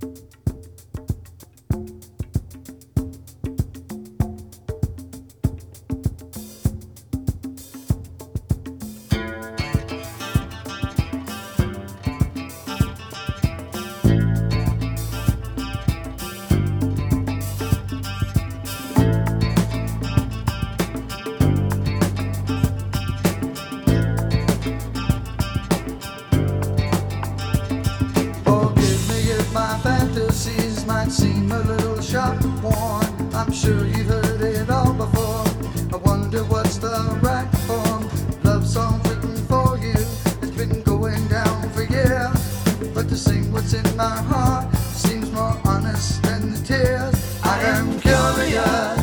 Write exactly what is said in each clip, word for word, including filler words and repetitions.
Might seem a little sharp and worn. I'm sure you've heard it all before. I wonder what's the right form. Love song written for you. It's been going down for years, but to sing what's in my heart seems more honest than the tears. I am curious.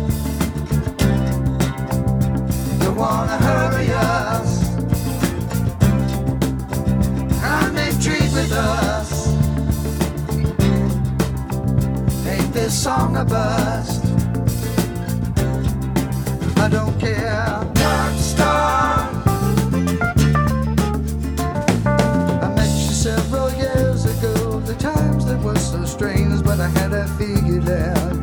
You wanna hurry us? I'm intrigued with us. This song a bust. I don't care. Dark star. I met you several years ago. The times that were so strange, but I had a feeling.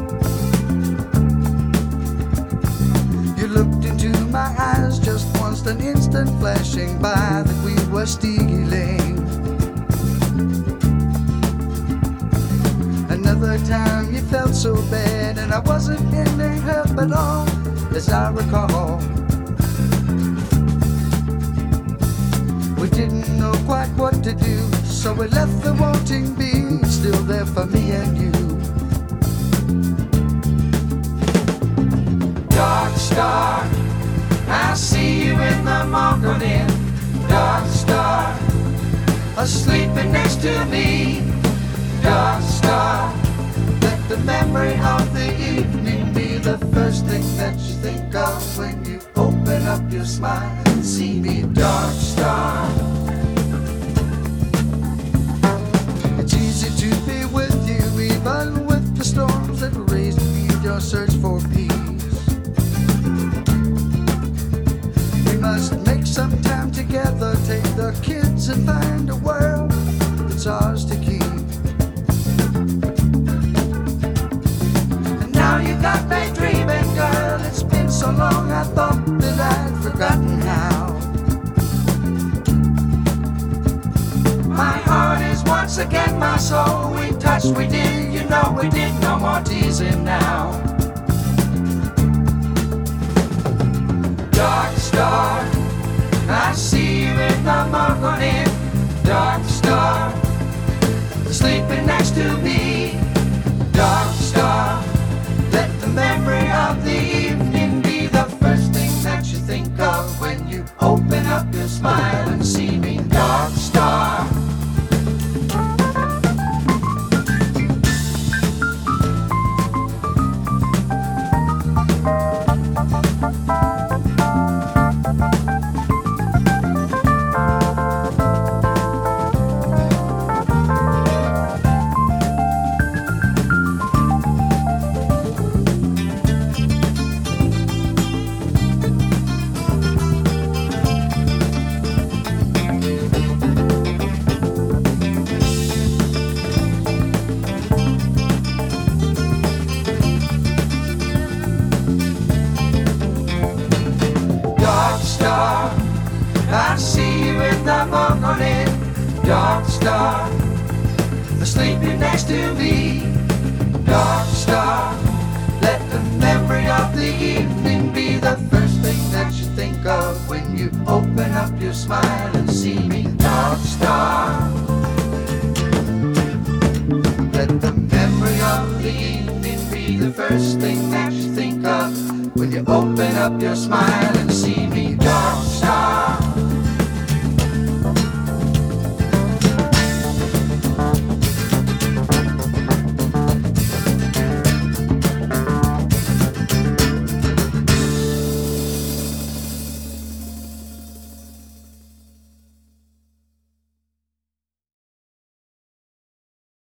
You looked into my eyes just once, an instant flashing by that we were stealing. Another time you felt so bad, and I wasn't in any help at all, as I recall. We didn't know quite what to do, so we left the wanting be still there for me and you. Dark star, I see you in the morning. Dark star, sleeping next to me. Dark star, let the memory of the evening be the first thing that you think of when you open up your smile and see me. Dark star, it's easy to be with you even with the storms that raise in your search for peace. We must make some time together, take the kids and find a world that's ours to keep. You got me dreaming, girl. It's been so long I thought that I'd forgotten how. My heart is once again my soul. We touched, we did, you know we did. No more teasing now. Dark star, I see you in the morning. Dark star, sleeping next to me. Dark star, let the memory of the evening be the first thing that you think of when you open up your smile and see me. Dark star. I see you in the morning. Dark star, sleeping next to me. Dark star, let the memory of the evening be the first thing that you think of when you open up your smile and see me. Dark star, let the memory of the evening be the first thing that you think of when you open up your smile and see me.